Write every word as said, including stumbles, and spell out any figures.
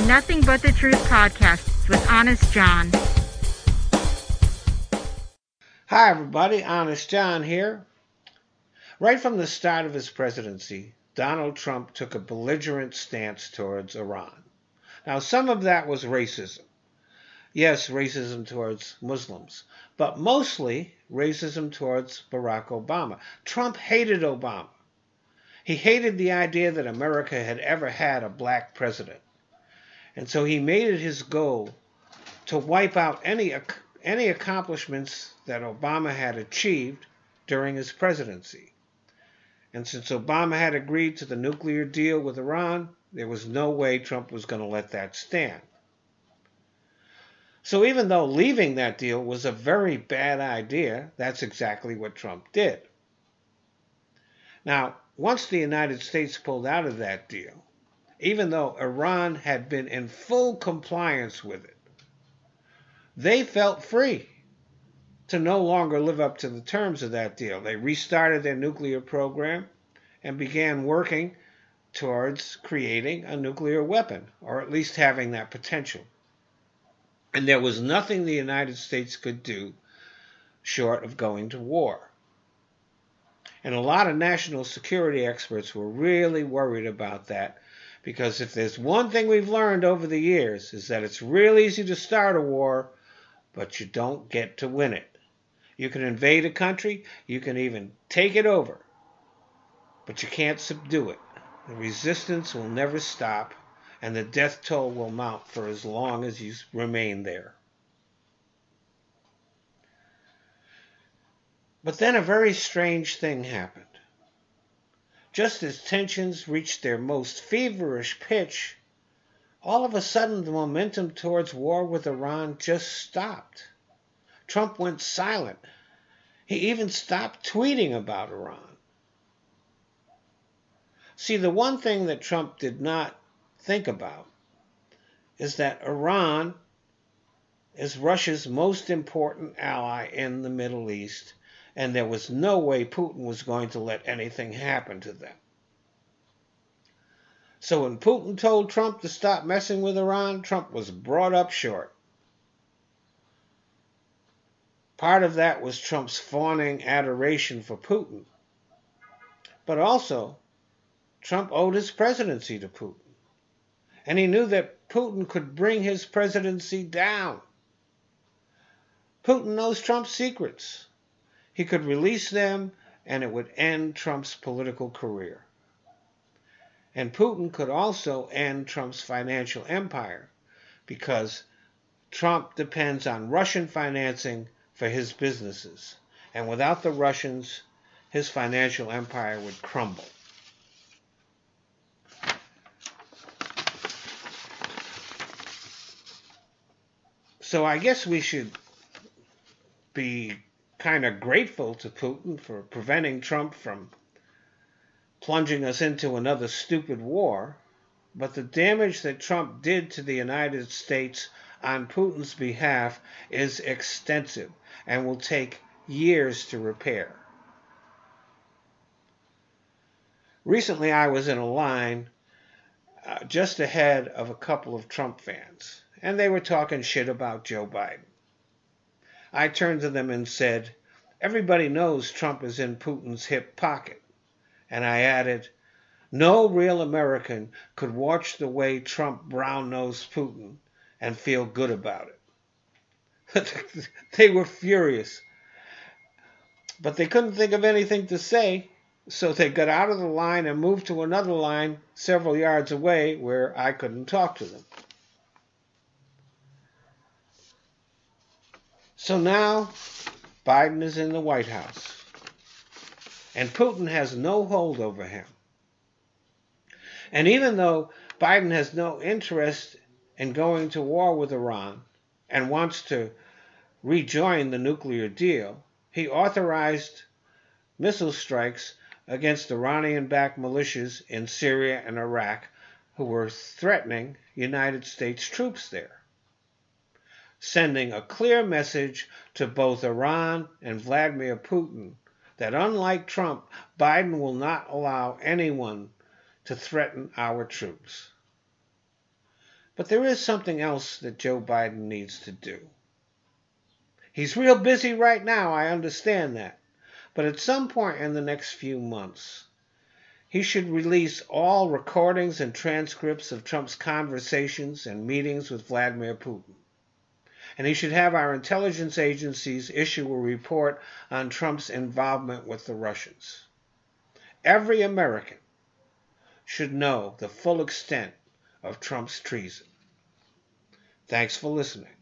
Nothing But the Truth podcast with Honest John. Hi everybody, Honest John here. Right from the start of his presidency, Donald Trump took a belligerent stance towards Iran. Now, some of that was racism. Yes, racism towards Muslims, but mostly racism towards Barack Obama. Trump hated Obama. He hated the idea that America had ever had a black president. And so he made it his goal to wipe out any, any accomplishments that Obama had achieved during his presidency. And since Obama had agreed to the nuclear deal with Iran, there was no way Trump was going to let that stand. So even though leaving that deal was a very bad idea, that's exactly what Trump did. Now, once the United States pulled out of that deal, even though Iran had been in full compliance with it, they felt free to no longer live up to the terms of that deal. They restarted their nuclear program and began working towards creating a nuclear weapon, or at least having that potential. And there was nothing the United States could do short of going to war. And a lot of national security experts were really worried about that, because if there's one thing we've learned over the years is that it's real easy to start a war, but you don't get to win it. You can invade a country, you can even take it over, but you can't subdue it. The resistance will never stop, and the death toll will mount for as long as you remain there. But then a very strange thing happened. Just as tensions reached their most feverish pitch, all of a sudden the momentum towards war with Iran just stopped. Trump went silent. He even stopped tweeting about Iran. See, the one thing that Trump did not think about is that Iran is Russia's most important ally in the Middle East, and there was no way Putin was going to let anything happen to them. So when Putin told Trump to stop messing with Iran, Trump was brought up short. Part of that was Trump's fawning adoration for Putin. But also, Trump owed his presidency to Putin. And he knew that Putin could bring his presidency down. Putin knows Trump's secrets. He could release them, and it would end Trump's political career. And Putin could also end Trump's financial empire, because Trump depends on Russian financing for his businesses. And without the Russians, his financial empire would crumble. So I guess we should be kind of grateful to Putin for preventing Trump from plunging us into another stupid war. But the damage that Trump did to the United States on Putin's behalf is extensive and will take years to repair. Recently, I was in a line uh, just ahead of a couple of Trump fans, and they were talking shit about Joe Biden. I turned to them and said, "Everybody knows Trump is in Putin's hip pocket." And I added, "No real American could watch the way Trump brown-nosed Putin and feel good about it." They were furious. But they couldn't think of anything to say, so they got out of the line and moved to another line several yards away where I couldn't talk to them. So now Biden is in the White House, and Putin has no hold over him. And even though Biden has no interest in going to war with Iran and wants to rejoin the nuclear deal, he authorized missile strikes against Iranian-backed militias in Syria and Iraq who were threatening United States troops there, sending a clear message to both Iran and Vladimir Putin that, unlike Trump, Biden will not allow anyone to threaten our troops. But there is something else that Joe Biden needs to do. He's real busy right now, I understand that. But at some point in the next few months, he should release all recordings and transcripts of Trump's conversations and meetings with Vladimir Putin. And he should have our intelligence agencies issue a report on Trump's involvement with the Russians. Every American should know the full extent of Trump's treason. Thanks for listening.